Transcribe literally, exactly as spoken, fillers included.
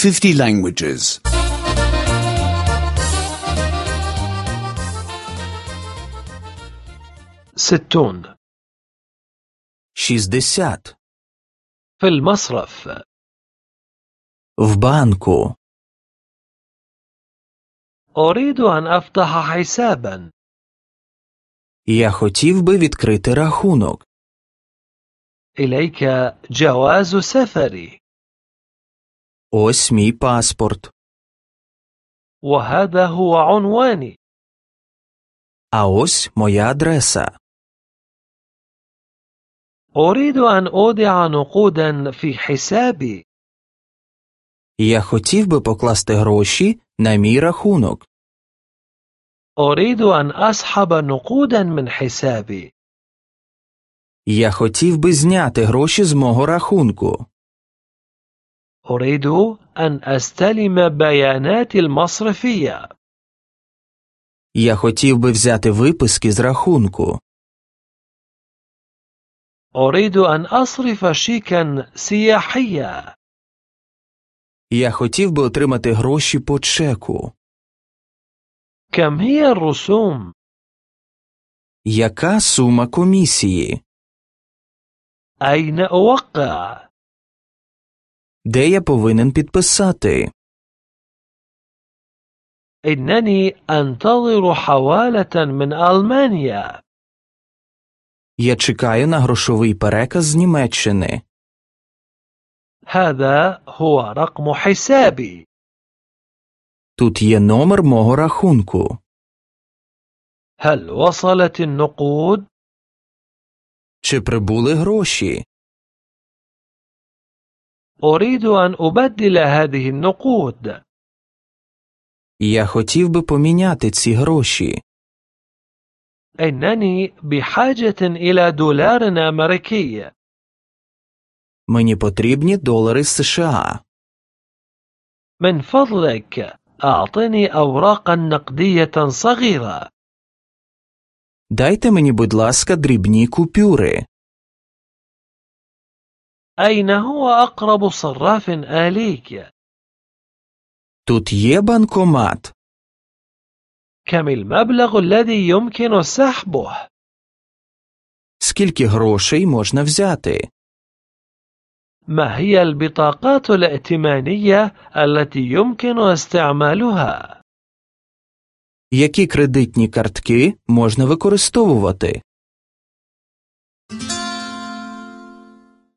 fifty languages. ستون. шістдесят. في المصرف. В банку. أريد أن أفتح حسابا. Я хотів би відкрити рахунок. إليك جواز سفري. Ось мій паспорт. وهذا هو عنواني. А ось моя адреса. أريد أن أودع نقودا في حسابي. Я хотів би покласти гроші на мій рахунок. أريد أن أسحب نقودا من حسابي. Я хотів би зняти гроші з мого рахунку. أريد أن أستلم بيانات المصرفية. Я хотів би взяти виписки з рахунку. أريد أن أصرف شيكا سياحيا. Я хотів би отримати гроші по чеку. كم هي الرسوم؟ Яка сума комісії? أين أوقع؟ Де я повинен підписати? إنني أنتظر حوالة من ألمانيا. Я чекаю на грошовий переказ з Німеччини. هذا هو رقم حسابي. Тут є номер мого рахунку. هل وصلت النقود؟ Чи прибули гроші? أريد أن أبدل هذه النقود. Я хотів би поміняти ці гроші. إنني بحاجة إلى دولار أمريكي. Мені потрібні долари США. من فضلك أعطني أوراقا نقدية صغيرة. Дайте мені, будь ласка, дрібні купюри. أين هو أقرب صراف آلي؟ Тут є банкомат. كم المبلغ الذي يمكن سحبه؟ Скільки грошей можна взяти? ما هي البطاقات الائتمانية التي يمكن استعمالها؟ Які кредитні картки можна використовувати?